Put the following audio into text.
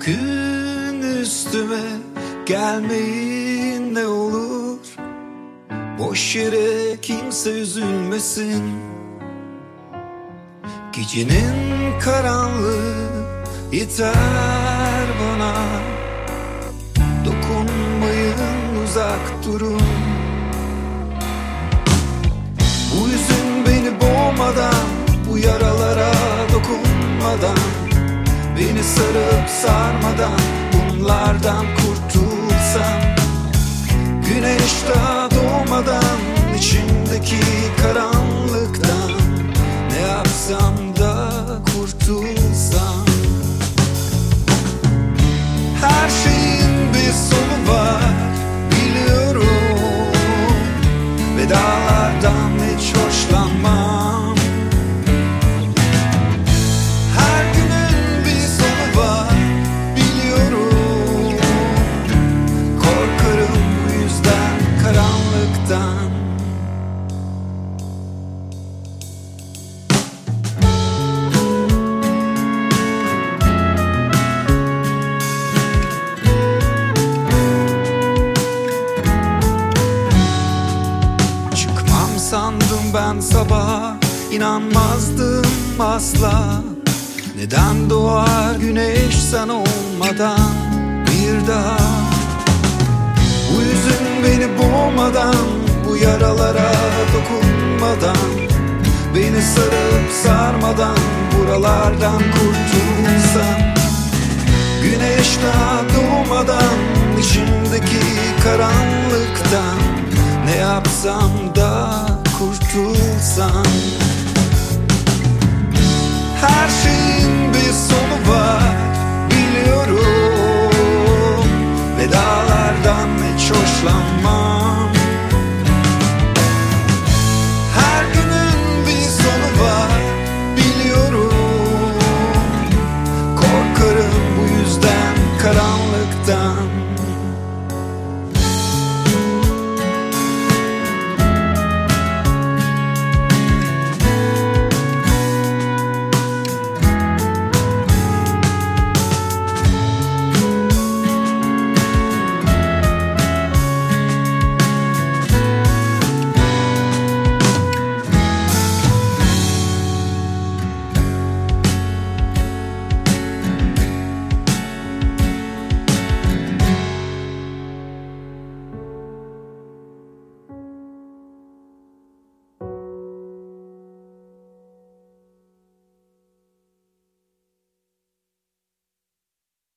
Sakın üstüme gelmeyin ne olur. Boş yere kimse üzülmesin. Gecenin karanlığı yeter bana. Dokunmayın, uzak durun. Bu yüzün beni boğmadan, bu yaralara dokunmadan, beni sarıp sarmadan bunlardan kurtulsam. Güneş daha doğmadan içimdeki karanlıktan ne yapsam da kurtulsam. Her şeyin bir sonu var biliyorum. Vedalardan hiç hoşlanmam. Her günün bir sonu var biliyorum. Korkarım bu yüzden karanlıktan. Sandım ben sabaha, inanmazdım asla. Neden doğar güneş sen olmadan bir daha? Bu yüzün beni boğmadan, bu yaralara dokunmadan, beni sarıp sarmadan buralardan kurtulsam. Güneş daha doğmadan içimdeki karanlıktan ne yapsam da kurtulsam. Her şeyin bir sonu var biliyorum. Vedalardan hiç hoşlanmam.